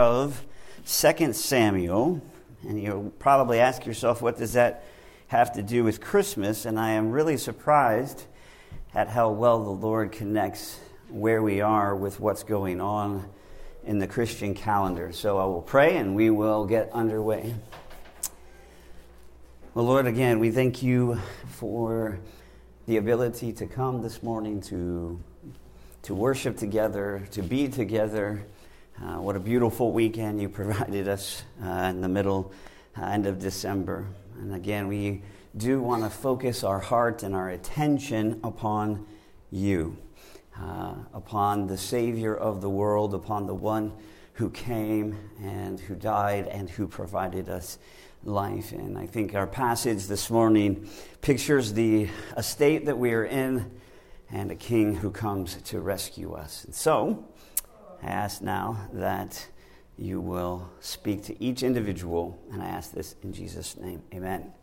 of 2 Samuel, and you'll probably ask yourself, what does that have to do with Christmas? And I am really surprised at how well the Lord connects where we are with what's going on in the Christian calendar. So I will pray and we will get underway. Well, Lord, again, we thank you for the ability to come this morning to worship together, to be together. What a beautiful weekend you provided us in the end of December. And again, we do want to focus our heart and our attention upon you, upon the Savior of the world, upon the one who came and who died and who provided us life. And I think our passage this morning pictures the estate that we are in and a king who comes to rescue us. And so I ask now that you will speak to each individual, and I ask this in Jesus' name. Amen.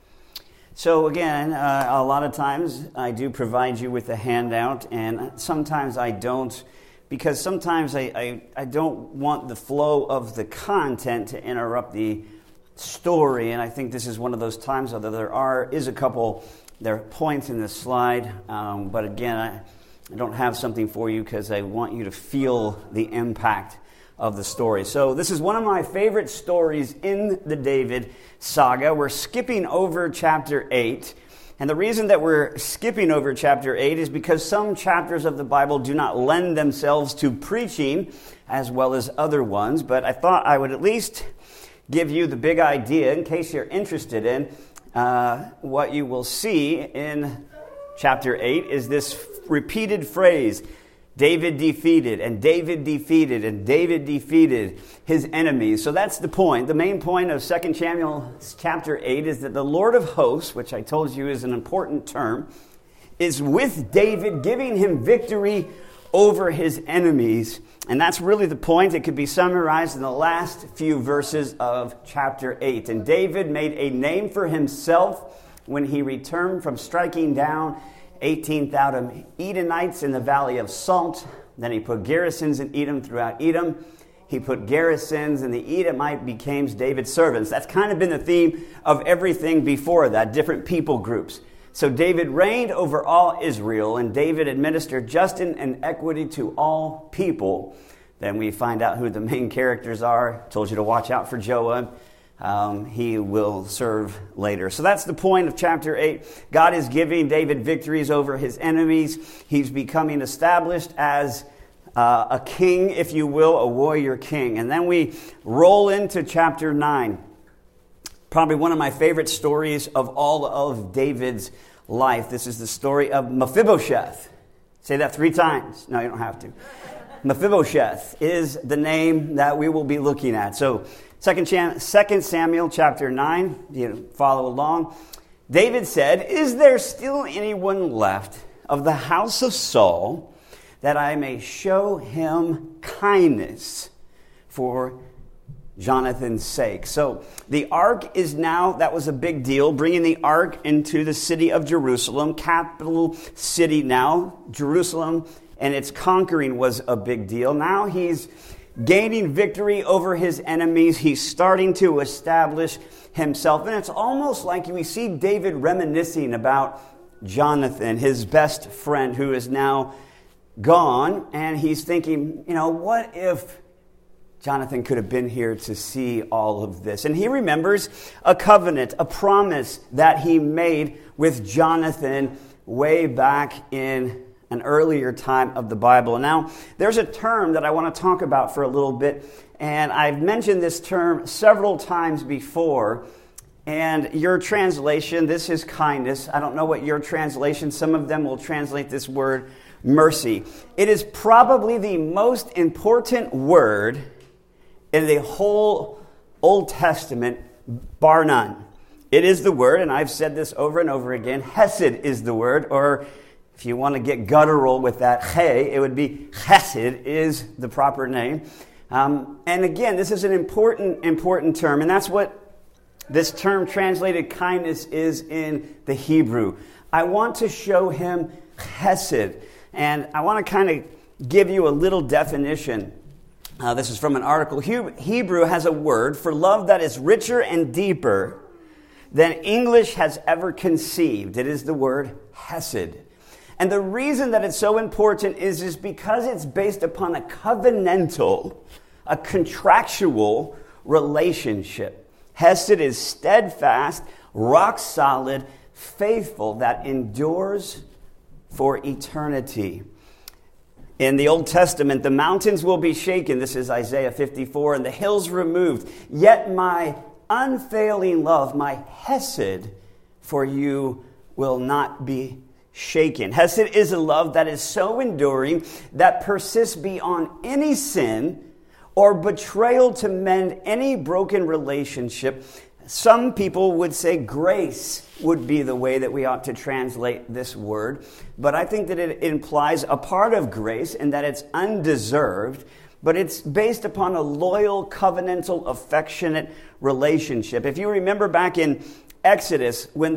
So again, a lot of times I do provide you with a handout, and sometimes I don't, because sometimes I don't want the flow of the content to interrupt the story, and I think this is one of those times, although there are points in the slide, but again, I don't have something for you because I want you to feel the impact of the story. So this is one of my favorite stories in the David saga. We're skipping over chapter 8. And the reason that we're skipping over chapter 8 is because some chapters of the Bible do not lend themselves to preaching as well as other ones. But I thought I would at least give you the big idea in case you're interested in what you will see in chapter 8 is this repeated phrase, David defeated, and David defeated, and David defeated his enemies. So that's the point. The main point of 2 Samuel chapter 8 is that the Lord of hosts, which I told you is an important term, is with David, giving him victory over his enemies. And that's really the point. It could be summarized in the last few verses of chapter 8. And David made a name for himself when he returned from striking down 18,000 Edomites in the Valley of Salt. Then he put garrisons in Edom throughout Edom. He put garrisons, and the Edomite became David's servants. That's kind of been the theme of everything before that, different people groups. So David reigned over all Israel, and David administered justice and equity to all people. Then we find out who the main characters are. I told you to watch out for Joab. He will serve later. So that's the point of chapter 8. God is giving David victories over his enemies. He's becoming established as a king, if you will, a warrior king. And then we roll into chapter 9. Probably one of my favorite stories of all of David's life. This is the story of Mephibosheth. Say that 3 times. No, you don't have to. Mephibosheth is the name that we will be looking at. So 2 Samuel chapter 9, you follow along. David said, "Is there still anyone left of the house of Saul that I may show him kindness for Jonathan's sake?" So the ark is now, that was a big deal, bringing the ark into the city of Jerusalem, capital city now. Jerusalem and its conquering was a big deal. Now he's gaining victory over his enemies. He's starting to establish himself. And it's almost like we see David reminiscing about Jonathan, his best friend, who is now gone. And he's thinking, what if Jonathan could have been here to see all of this? And he remembers a covenant, a promise that he made with Jonathan way back in an earlier time of the Bible. And now, there's a term that I want to talk about for a little bit, and I've mentioned this term several times before, and your translation, this is kindness. I don't know what your translation, some of them will translate this word mercy. It is probably the most important word in the whole Old Testament, bar none. It is the word, and I've said this over and over again, hesed is the word, or if you want to get guttural with that, it would be chesed is the proper name. And again, this is an important term, and that's what this term translated kindness is in the Hebrew. I want to show him chesed, and I want to kind of give you a little definition This is from an article. Hebrew has a word for love that is richer and deeper than English has ever conceived. It is the word hesed. And the reason that it's so important is because it's based upon a covenantal, a contractual relationship. Hesed is steadfast, rock solid, faithful, that endures for eternity. In the Old Testament, the mountains will be shaken. This is Isaiah 54, and the hills removed. Yet my unfailing love, my hesed for you will not be shaken. Hesed is a love that is so enduring, that persists beyond any sin or betrayal to mend any broken relationship. Some people would say grace would be the way that we ought to translate this word. But I think that it implies a part of grace in that it's undeserved, but it's based upon a loyal, covenantal, affectionate relationship. If you remember back in Exodus, when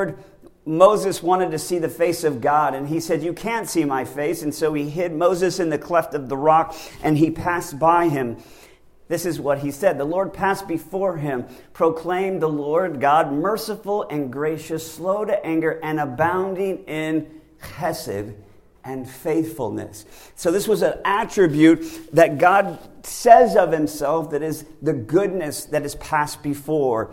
Moses wanted to see the face of God, and he said, "You can't see my face." And so he hid Moses in the cleft of the rock, and he passed by him. This is what he said. The Lord passed before him, proclaimed the Lord God, merciful and gracious, slow to anger, and abounding in chesed and faithfulness. So this was an attribute that God says of himself, that is the goodness that is passed before.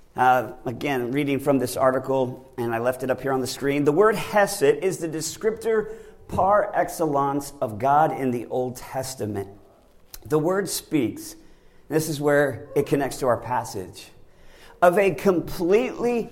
Again, reading from this article, and I left it up here on the screen. The word hesed is the descriptor par excellence of God in the Old Testament. The word speaks, this is where it connects to our passage, of a completely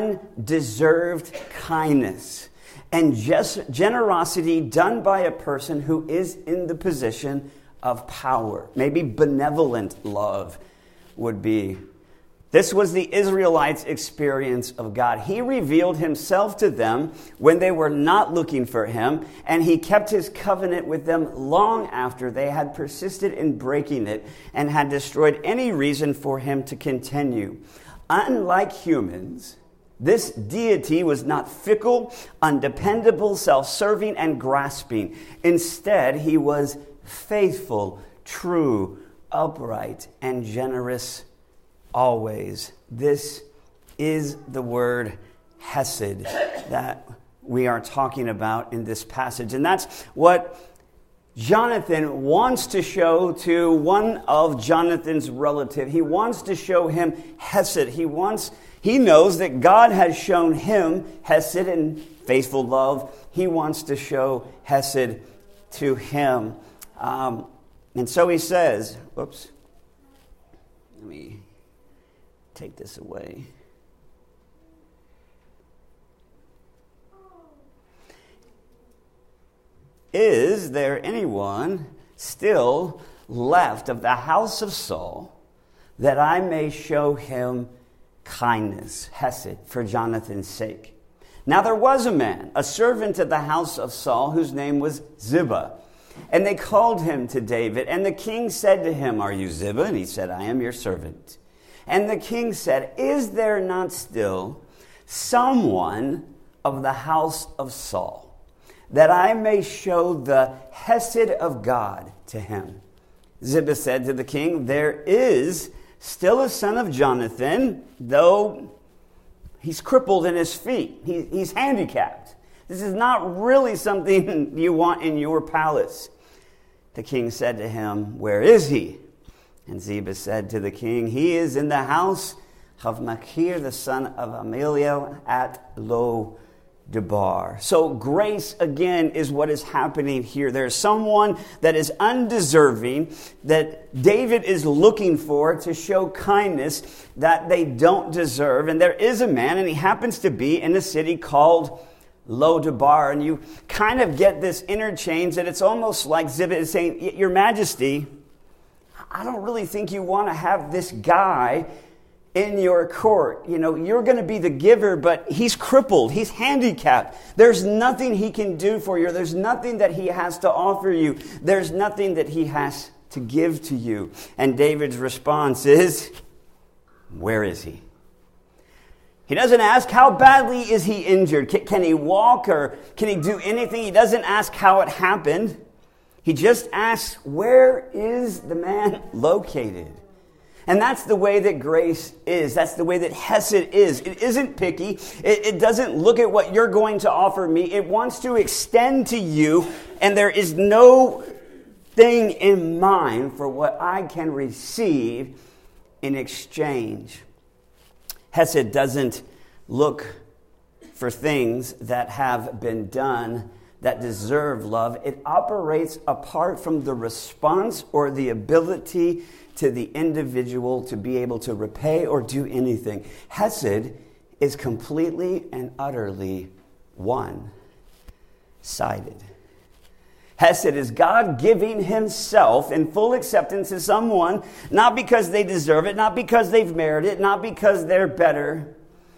undeserved kindness and generosity done by a person who is in the position of power. Maybe benevolent love would be. This was the Israelites' experience of God. He revealed himself to them when they were not looking for him, and he kept his covenant with them long after they had persisted in breaking it and had destroyed any reason for him to continue. Unlike humans, this deity was not fickle, undependable, self-serving, and grasping. Instead, he was faithful, true, upright, and generous always. This is the word hesed that we are talking about in this passage. And that's what Jonathan wants to show to one of Jonathan's relatives. He wants to show him hesed. He knows that God has shown him hesed and faithful love. He wants to show hesed to him. And so he says, let me take this away. Is there anyone still left of the house of Saul that I may show him kindness, hesed, for Jonathan's sake? Now there was a man, a servant of the house of Saul, whose name was Ziba. And they called him to David. And the king said to him, "Are you Ziba?" And he said, "I am your servant." And the king said, "Is there not still someone of the house of Saul, that I may show the hesed of God to him?" Ziba said to the king, "There is still a son of Jonathan, though he's crippled in his feet. He's handicapped. This is not really something you want in your palace." The king said to him, "Where is he?" And Ziba said to the king, "He is in the house of Machir, the son of Ameliel, at Lo-debar." So grace, again, is what is happening here. There's someone that is undeserving, that David is looking for to show kindness that they don't deserve. And there is a man, and he happens to be in a city called Lo-debar. And you kind of get this interchange that it's almost like Ziba is saying, "Your Majesty, I don't really think you want to have this guy in your court. You know, you're going to be the giver, but he's crippled. He's handicapped. There's nothing he can do for you. There's nothing that he has to offer you. There's nothing that he has to give to you." And David's response is, "Where is he?" He doesn't ask, how badly is he injured? Can he walk, or can he do anything? He doesn't ask how it happened. He just asks, where is the man located? And that's the way that grace is. That's the way that Hesed is. It isn't picky. It doesn't look at what you're going to offer me. It wants to extend to you, and there is no thing in mind for what I can receive in exchange. Hesed doesn't look for things that have been done that deserve love. It operates apart from the response or the ability to the individual to be able to repay or do anything. Hesed is completely and utterly one-sided. Hesed is God giving himself in full acceptance to someone, not because they deserve it, not because they've merited it, not because they're better,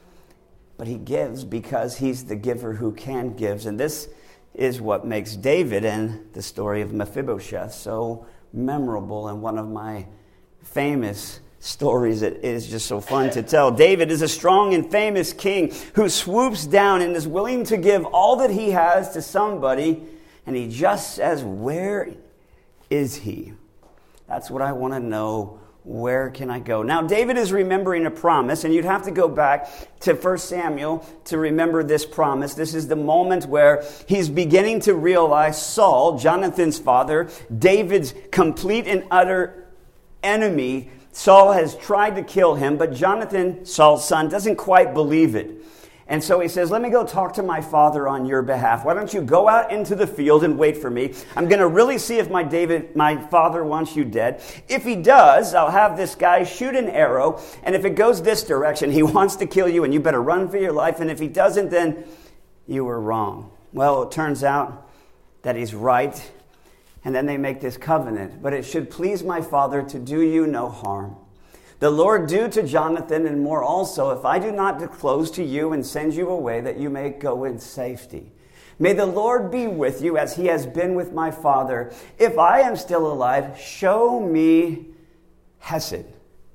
but he gives because he's the giver who can give. And this is what makes David and the story of Mephibosheth so memorable and one of my famous stories that is just so fun to tell. David is a strong and famous king who swoops down and is willing to give all that he has to somebody, and he just says, where is he? That's what I want to know. Where can I go? Now, David is remembering a promise, and you'd have to go back to 1 Samuel to remember this promise. This is the moment where he's beginning to realize Saul, Jonathan's father, David's complete and utter enemy. Saul has tried to kill him, but Jonathan, Saul's son, doesn't quite believe it. And so he says, let me go talk to my father on your behalf. Why don't you go out into the field and wait for me? I'm going to really see if my father wants you dead. If he does, I'll have this guy shoot an arrow. And if it goes this direction, he wants to kill you and you better run for your life. And if he doesn't, then you were wrong. Well, it turns out that he's right. And then they make this covenant. But it should please my father to do you no harm. The Lord do to Jonathan and more also, if I do not disclose to you and send you away, that you may go in safety. May the Lord be with you as he has been with my father. If I am still alive, show me Hesed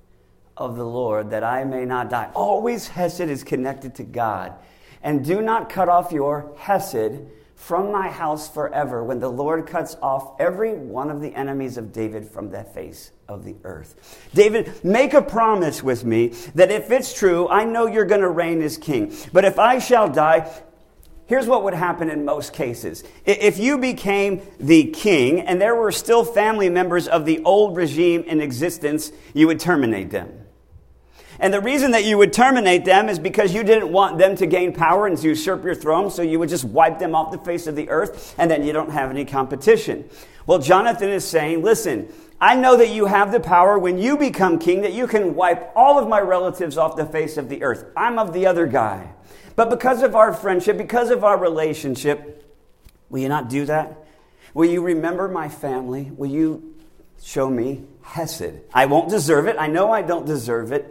of the Lord, that I may not die. Always Hesed is connected to God. And do not cut off your Hesed from my house forever, when the Lord cuts off every one of the enemies of David from the face of the earth. David, make a promise with me that if it's true, I know you're going to reign as king. But if I shall die, here's what would happen in most cases. If you became the king and there were still family members of the old regime in existence, you would terminate them. And the reason that you would terminate them is because you didn't want them to gain power and to usurp your throne, so you would just wipe them off the face of the earth, and then you don't have any competition. Well, Jonathan is saying, listen, I know that you have the power when you become king that you can wipe all of my relatives off the face of the earth. I'm of the other guy. But because of our friendship, because of our relationship, will you not do that? Will you remember my family? Will you show me Hesed? I won't deserve it. I know I don't deserve it.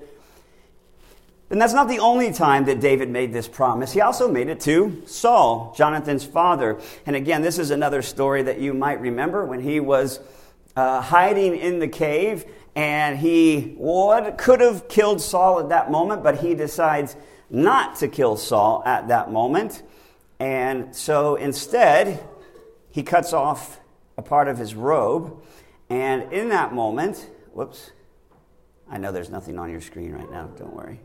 And that's not the only time that David made this promise. He also made it to Saul, Jonathan's father. And again, this is another story that you might remember when he was hiding in the cave. And he could have killed Saul at that moment, but he decides not to kill Saul at that moment. And so instead, he cuts off a part of his robe. And in that moment, I know there's nothing on your screen right now, don't worry.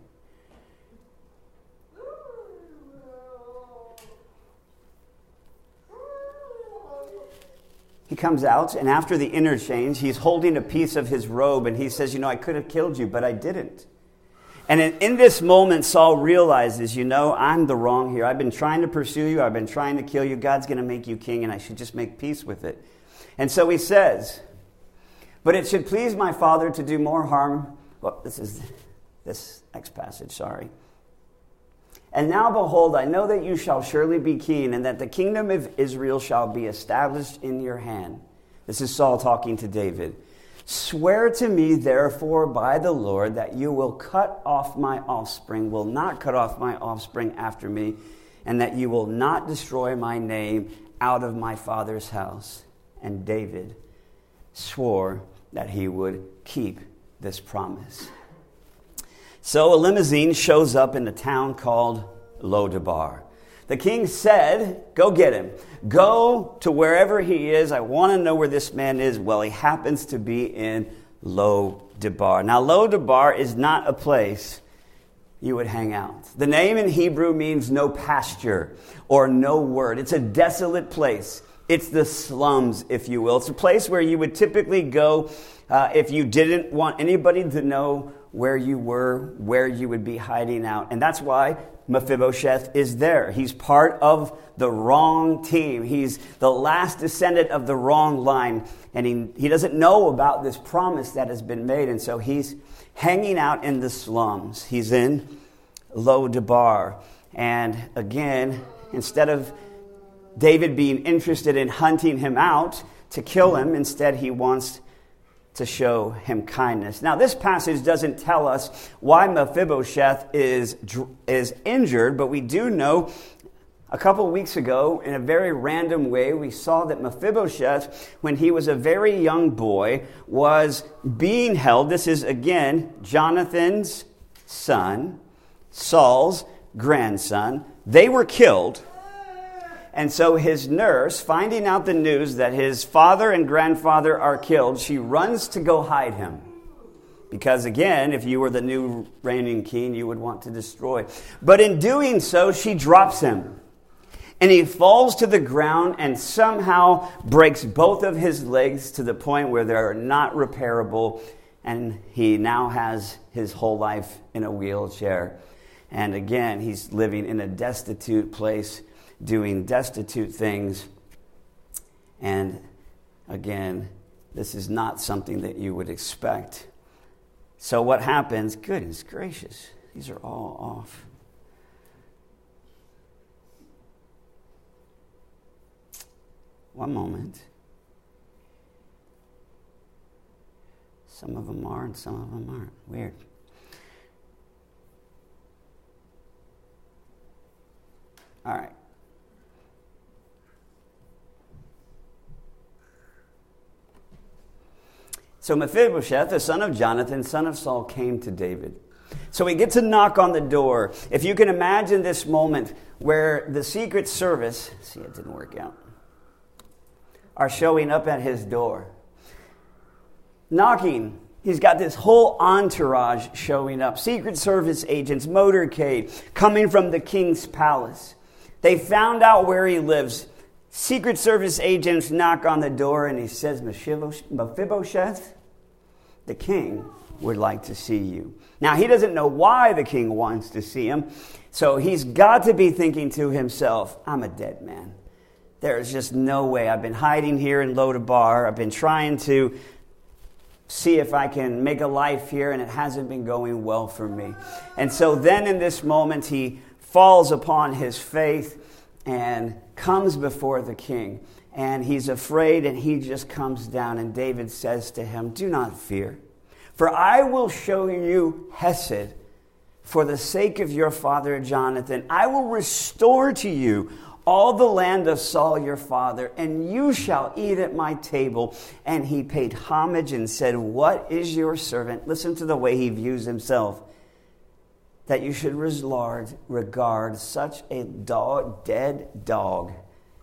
He comes out, and after the interchange, he's holding a piece of his robe, and he says, I could have killed you, but I didn't. And in this moment, Saul realizes, I'm the wrong here. I've been trying to pursue you. I've been trying to kill you. God's going to make you king, and I should just make peace with it. And so he says, but it should please my father to do more harm. Well, this is this next passage, sorry. And now, behold, I know that you shall surely be king, and that the kingdom of Israel shall be established in your hand. This is Saul talking to David. Swear to me, therefore, by the Lord, that you will cut off my offspring, will not cut off my offspring after me, and that you will not destroy my name out of my father's house. And David swore that he would keep this promise. So a limousine shows up in a town called Lodabar. The king said, go get him. Go to wherever he is. I want to know where this man is. Well, he happens to be in Lo-debar. Now, Lo-debar is not a place you would hang out. The name in Hebrew means no pasture or no word. It's a desolate place. It's the slums, if you will. It's a place where you would typically go if you didn't want anybody to know where you were, where you would be hiding out. And that's why Mephibosheth is there. He's part of the wrong team. He's the last descendant of the wrong line. And he doesn't know about this promise that has been made. And so he's hanging out in the slums. He's in Lo-debar. And again, instead of David being interested in hunting him out to kill him, instead he wants to show him kindness. Now, this passage doesn't tell us why Mephibosheth is injured, but we do know a couple of weeks ago, in a very random way, we saw that Mephibosheth, when he was a very young boy, was being held. This is, again, Jonathan's son, Saul's grandson. They were killed. And so his nurse, finding out the news that his father and grandfather are killed, she runs to go hide him. Because again, if you were the new reigning king, you would want to destroy. But in doing so, she drops him. And he falls to the ground and somehow breaks both of his legs to the point where they're not repairable. And he now has his whole life in a wheelchair. And again, he's living in a destitute place, doing destitute things. And again, this is not something that you would expect. So what happens? Goodness gracious, these are all off. One moment. Some of them are and some of them aren't. Weird. All right. So Mephibosheth, the son of Jonathan, son of Saul, came to David. So he gets a knock on the door. If you can imagine this moment where the Secret Service, see, it didn't work out, are showing up at his door. Knocking. He's got this whole entourage showing up. Secret Service agents, motorcade, coming from the king's palace. They found out where he lives. Secret Service agents knock on the door and he says, Mephibosheth, the king would like to see you. Now, he doesn't know why the king wants to see him, so he's got to be thinking to himself, I'm a dead man. There's just no way. I've been hiding here in Lo-debar. I've been trying to see if I can make a life here, and it hasn't been going well for me. And so then in this moment, he falls upon his faith and comes before the king. And he's afraid, and he just comes down. And David says to him, do not fear, for I will show you hesed for the sake of your father Jonathan. I will restore to you all the land of Saul your father, and you shall eat at my table. And he paid homage and said, what is your servant? Listen to the way he views himself. That you should regard such a dead dog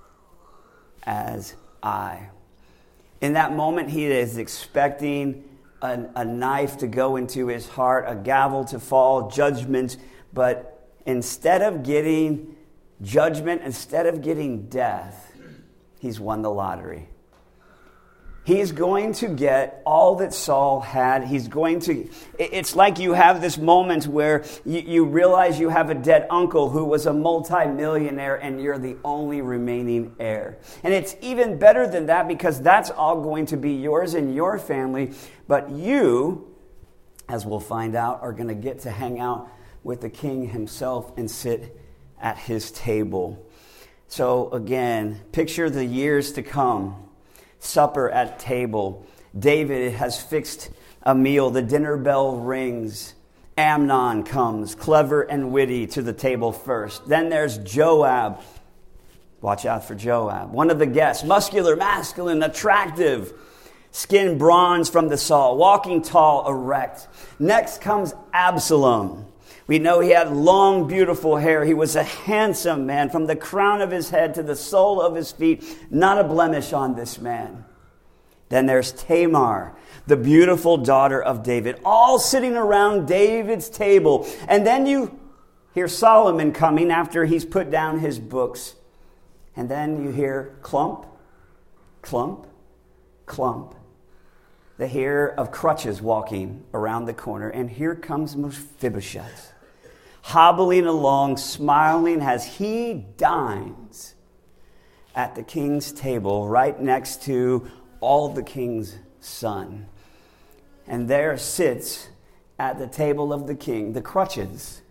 as I. In that moment, he is expecting a knife to go into his heart, a gavel to fall, judgment. But instead of getting judgment, instead of getting death, he's won the lottery. He's going to get all that Saul had. It's like you have this moment where you realize you have a dead uncle who was a multimillionaire and you're the only remaining heir. And it's even better than that because that's all going to be yours and your family. But you, as we'll find out, are going to get to hang out with the king himself and sit at his table. So again, picture the years to come. Supper at table. David has fixed a meal. The dinner bell rings. Amnon comes, clever and witty, to the table first. Then there's Joab. Watch out for Joab. One of the guests, muscular, masculine, attractive. Skin bronze from the Saul, walking tall, erect. Next comes Absalom. We know he had long, beautiful hair. He was a handsome man from the crown of his head to the sole of his feet. Not a blemish on this man. Then there's Tamar, the beautiful daughter of David, all sitting around David's table. And then you hear Solomon coming after he's put down his books. And then you hear clump, clump, clump. The hear of crutches walking around the corner. And here comes Mephibosheth, hobbling along, smiling as he dines at the king's table right next to all the king's son. And there sits at the table of the king the crutches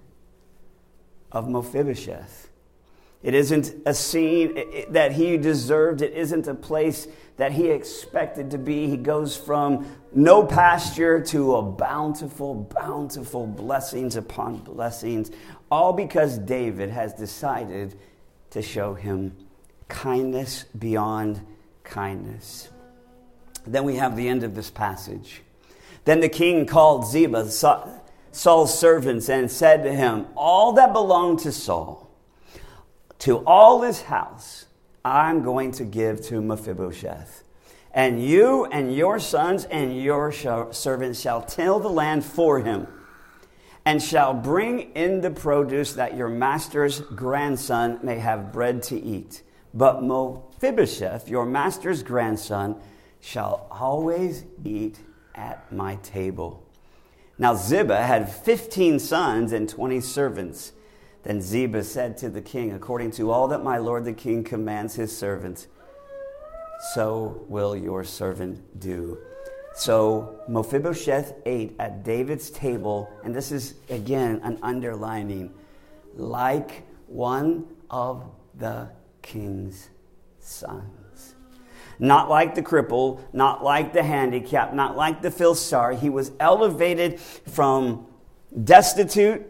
of Mephibosheth. It isn't a scene that he deserved. It isn't a place that he expected to be. He goes from no pasture to a bountiful, bountiful blessings upon blessings, all because David has decided to show him kindness beyond kindness. Then we have the end of this passage. Then the king called Ziba, Saul's servants, and said to him, all that belonged to Saul, to all his house, I'm going to give to Mephibosheth. And you and your sons and your servants shall till the land for him, and shall bring in the produce that your master's grandson may have bread to eat. But Mephibosheth, your master's grandson, shall always eat at my table. Now Ziba had 15 sons and 20 servants. Then Ziba said to the king, according to all that my lord the king commands his servants, so will your servant do. So Mephibosheth ate at David's table, and this is again an underlining, like one of the king's sons. Not like the cripple, not like the handicapped, not like the Philistine. He was elevated from destitute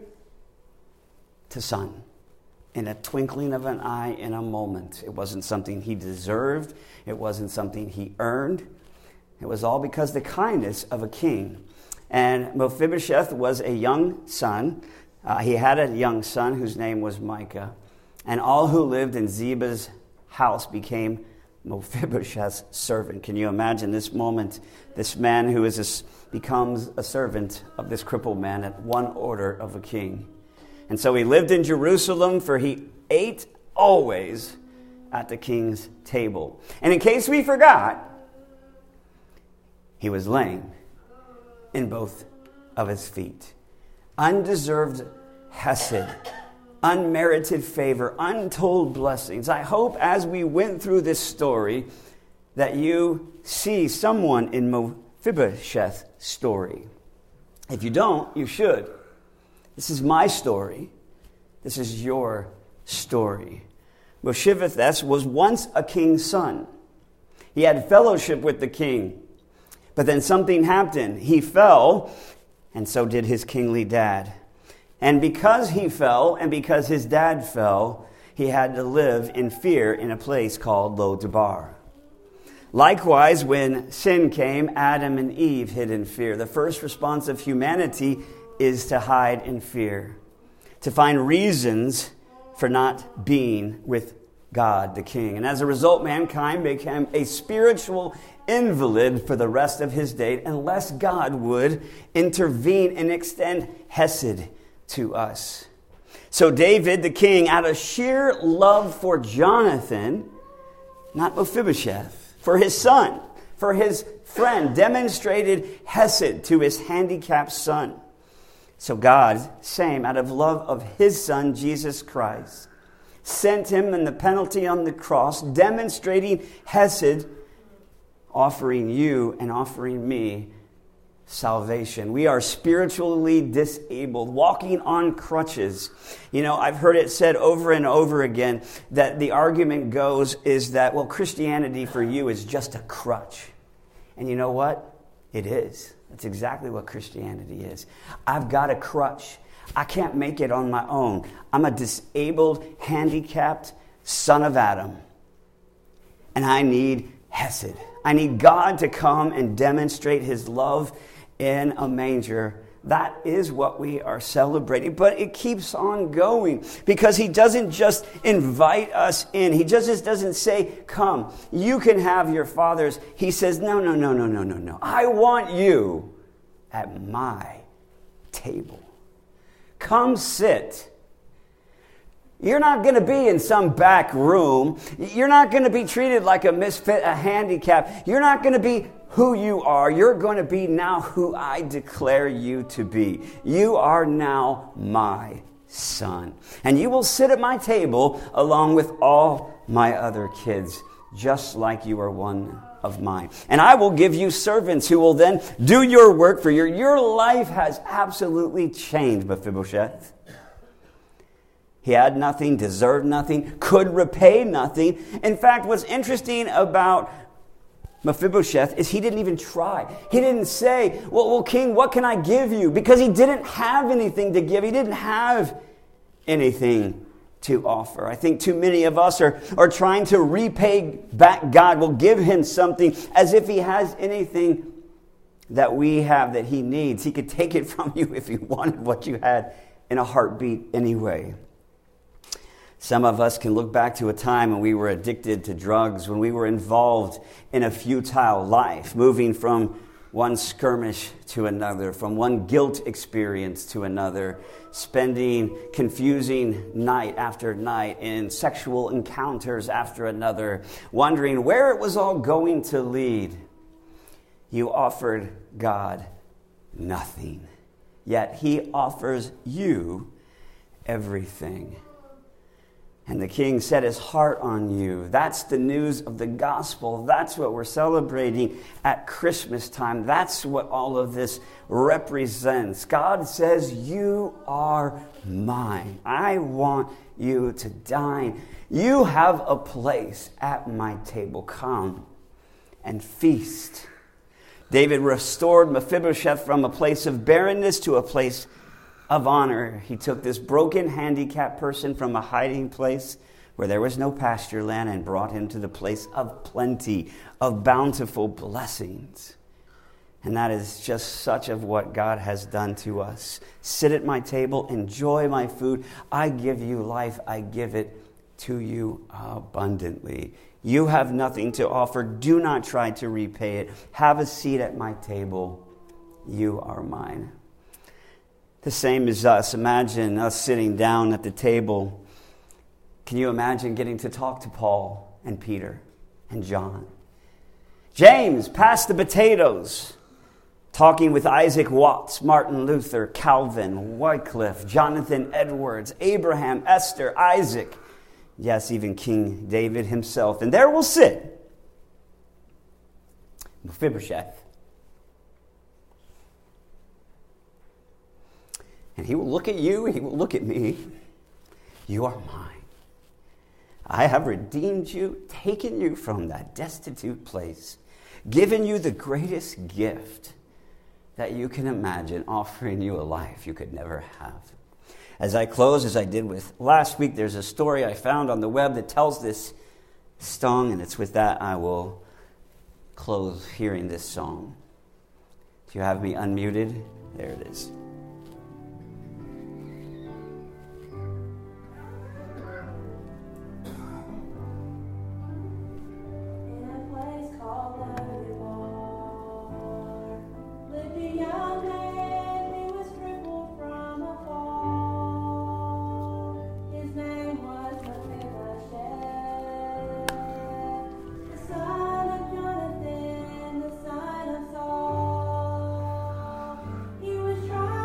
to son in a twinkling of an eye, in a moment. It wasn't something he deserved. It wasn't something he earned. It was all because the kindness of a king. And Mephibosheth was a young son. He had a young son whose name was Micah. And all who lived in Ziba's house became Mephibosheth's servant. Can you imagine this moment? This man who becomes a servant of this crippled man at one order of a king. And so he lived in Jerusalem, for he ate always at the king's table. And in case we forgot, he was lame in both of his feet. Undeserved hesed, unmerited favor, untold blessings. I hope as we went through this story that you see someone in Mephibosheth's story. If you don't, you should. This is my story. This is your story. Mephibosheth was once a king's son. He had fellowship with the king. But then something happened. He fell, and so did his kingly dad. And because he fell, and because his dad fell, he had to live in fear in a place called Lo-Debar. Likewise, when sin came, Adam and Eve hid in fear. The first response of humanity is to hide in fear, to find reasons for not being with God, the King. And as a result, mankind became a spiritual invalid for the rest of his days unless God would intervene and extend hesed to us. So David, the king, out of sheer love for Jonathan, not Mephibosheth, for his son, for his friend, demonstrated hesed to his handicapped son. So God, same, out of love of his son, Jesus Christ, sent him in the penalty on the cross, demonstrating hesed, offering you and offering me salvation. We are spiritually disabled, walking on crutches. You know, I've heard it said over and over again that the argument goes is that, well, Christianity for you is just a crutch. And you know what? It is. That's exactly what Christianity is. I've got a crutch. I can't make it on my own. I'm a disabled, handicapped son of Adam. And I need hesed. I need God to come and demonstrate his love in a manger That is what we are celebrating. But it keeps on going because he doesn't just invite us in. He just doesn't say, come, you can have your fathers. He says, no. I want you at my table. Come sit. You're not going to be in some back room. You're not going to be treated like a misfit, a handicap. You're not going to be who you are. You're going to be now who I declare you to be. You are now my son. And you will sit at my table along with all my other kids, just like you are one of mine. And I will give you servants who will then do your work for you. Your life has absolutely changed, Mephibosheth. He had nothing, deserved nothing, could repay nothing. In fact, what's interesting about Mephibosheth is he didn't even try. He didn't say, well, King, what can I give you? Because he didn't have anything to give. He didn't have anything to offer. I think too many of us are trying to repay back God. We'll give him something as if he has anything that we have that he needs. He could take it from you if he wanted what you had in a heartbeat anyway. Some of us can look back to a time when we were addicted to drugs, when we were involved in a futile life, moving from one skirmish to another, from one guilt experience to another, spending confusing night after night in sexual encounters after another, wondering where it was all going to lead. You offered God nothing, yet he offers you everything. And the king set his heart on you. That's the news of the gospel. That's what we're celebrating at Christmas time. That's what all of this represents. God says, you are mine. I want you to dine. You have a place at my table. Come and feast. David restored Mephibosheth from a place of barrenness to a place of honor. He took this broken, handicapped person from a hiding place where there was no pasture land and brought him to the place of plenty, of bountiful blessings. And that is just such of what God has done to us. Sit at my table, enjoy my food. I give you life. I give it to you abundantly. You have nothing to offer. Do not try to repay it. Have a seat at my table. You are mine. The same as us. Imagine us sitting down at the table. Can you imagine getting to talk to Paul and Peter and John? James, pass the potatoes. Talking with Isaac Watts, Martin Luther, Calvin, Wycliffe, Jonathan Edwards, Abraham, Esther, Isaac. Yes, even King David himself. And there we'll sit. Mephibosheth. And he will look at you, he will look at me. You are mine. I have redeemed you, taken you from that destitute place, given you the greatest gift that you can imagine, offering you a life you could never have. As I close, as I did with last week, there's a story I found on the web that tells this song, and it's with that I will close hearing this song. Do you have me unmuted? There it is. He was trying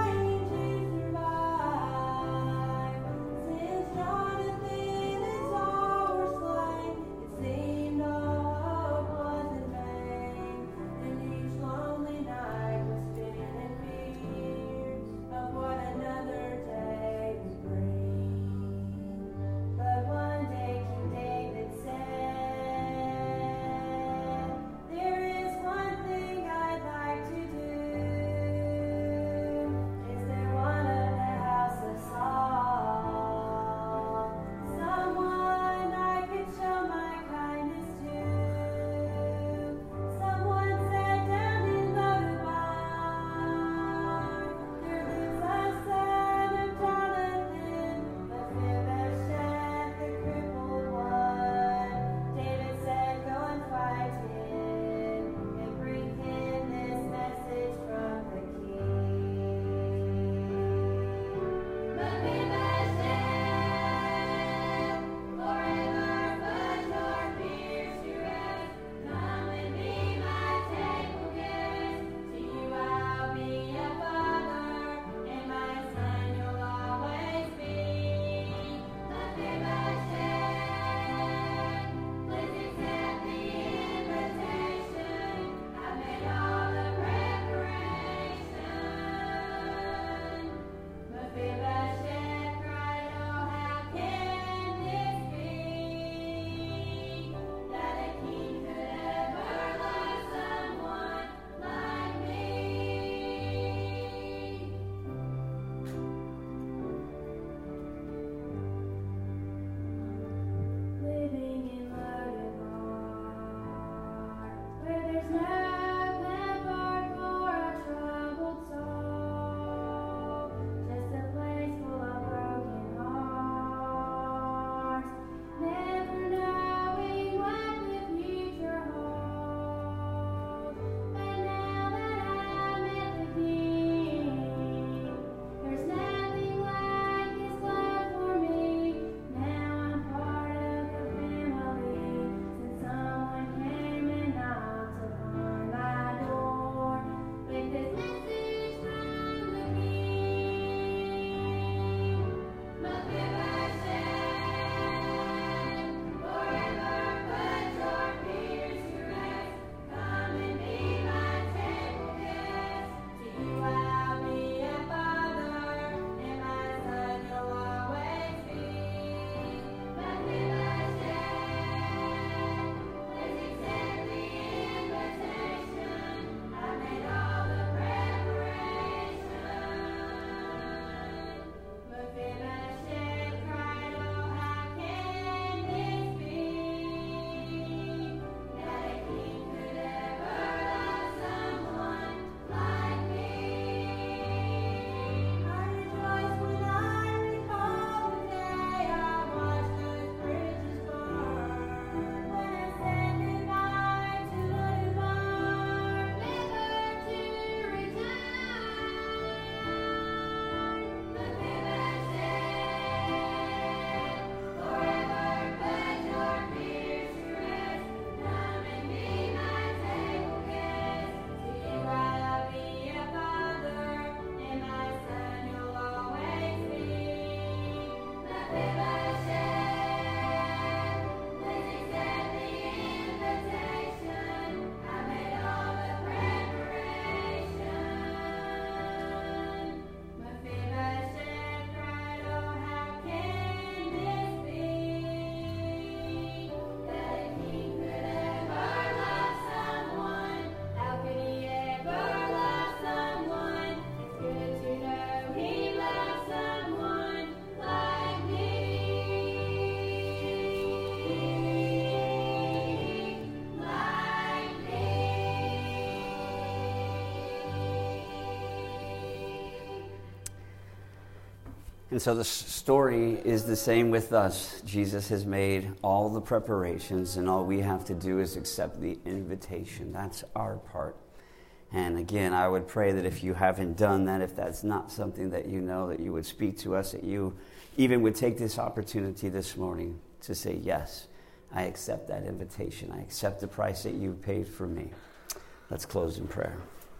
And so the story is the same with us. Jesus has made all the preparations, and all we have to do is accept the invitation. That's our part. And again, I would pray that if you haven't done that, if that's not something that you know, that you would speak to us, that you even would take this opportunity this morning to say, yes, I accept that invitation. I accept the price that you paid for me. Let's close in prayer.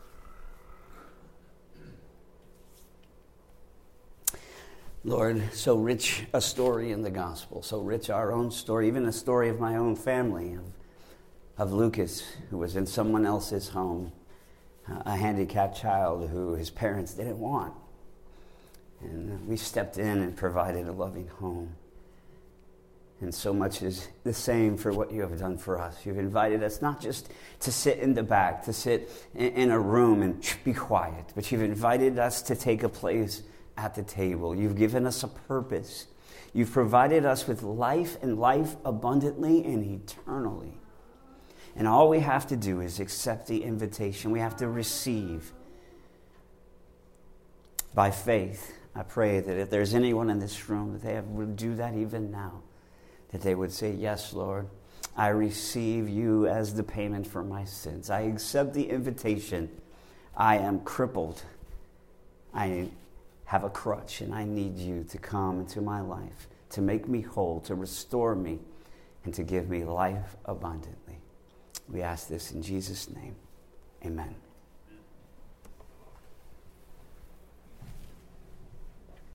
Lord, so rich a story in the gospel, so rich our own story, even a story of my own family, of Lucas, who was in someone else's home, a handicapped child who his parents didn't want. And we stepped in and provided a loving home. And so much is the same for what you have done for us. You've invited us not just to sit in the back, to sit in a room and be quiet, but you've invited us to take a place at the table. You've given us a purpose. You've provided us with life and life abundantly and eternally. And all we have to do is accept the invitation. We have to receive by faith. I pray that if there's anyone in this room, that they would do that even now. That they would say, yes, Lord, I receive you as the payment for my sins. I accept the invitation. I am crippled. I have a crutch, and I need you to come into my life, to make me whole, to restore me, and to give me life abundantly. We ask this in Jesus' name. Amen.